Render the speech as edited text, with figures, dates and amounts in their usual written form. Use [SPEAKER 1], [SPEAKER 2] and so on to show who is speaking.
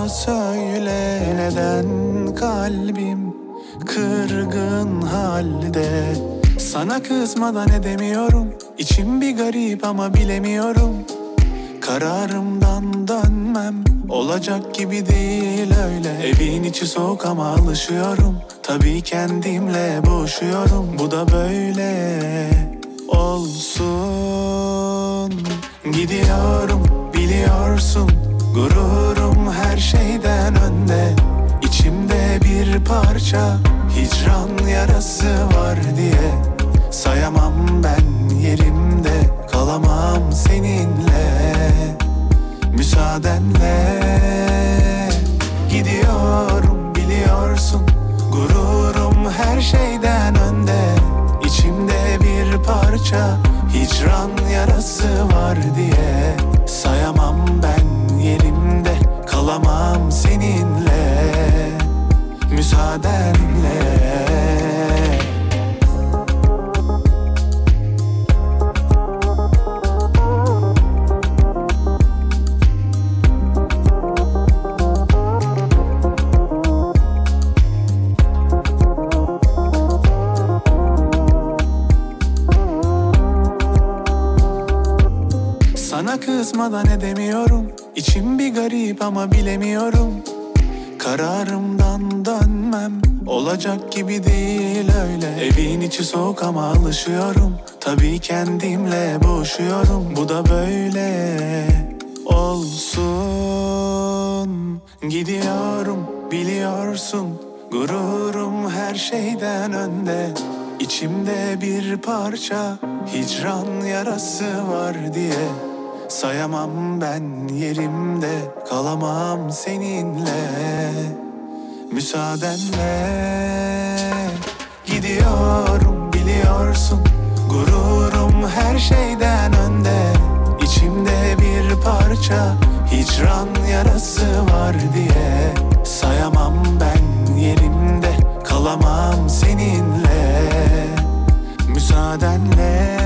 [SPEAKER 1] söyle, neden kalbim kırgın halde? Sana kızmadan edemiyorum, içim bir garip ama bilemiyorum. Kararımdan dönmem olacak gibi değil öyle. Evin içi soğuk ama alışıyorum, tabii kendimle boğuşuyorum. Bu da böyle olsun. Gidiyorum biliyorsun, gururum her şeyden önde. İçimde bir parça hicran yarası var diye sayamam ben yerimde, kalamam seninle. Müsaadenle gidiyorum biliyorsun, gururum her şeyden önde. İçimde bir parça hicran yarası var diye sayamam ben yerimde, kalamam seninle. Müsaadenle. Sana kızmadan edemiyorum, içim bir garip ama bilemiyorum. Kararımdan dönmem olacak gibi değil öyle. Evin içi soğuk ama alışıyorum, tabii kendimle boğuşuyorum. Bu da böyle olsun. Gidiyorum biliyorsun, gururum her şeyden önde. İçimde bir parça hicran yarası var diye sayamam ben yerimde, kalamam seninle. Müsaadenle gidiyorum biliyorsun, gururum her şeyden önde. İçimde bir parça hicran yarası var diye sayamam ben yerimde, kalamam seninle. Müsaadenle.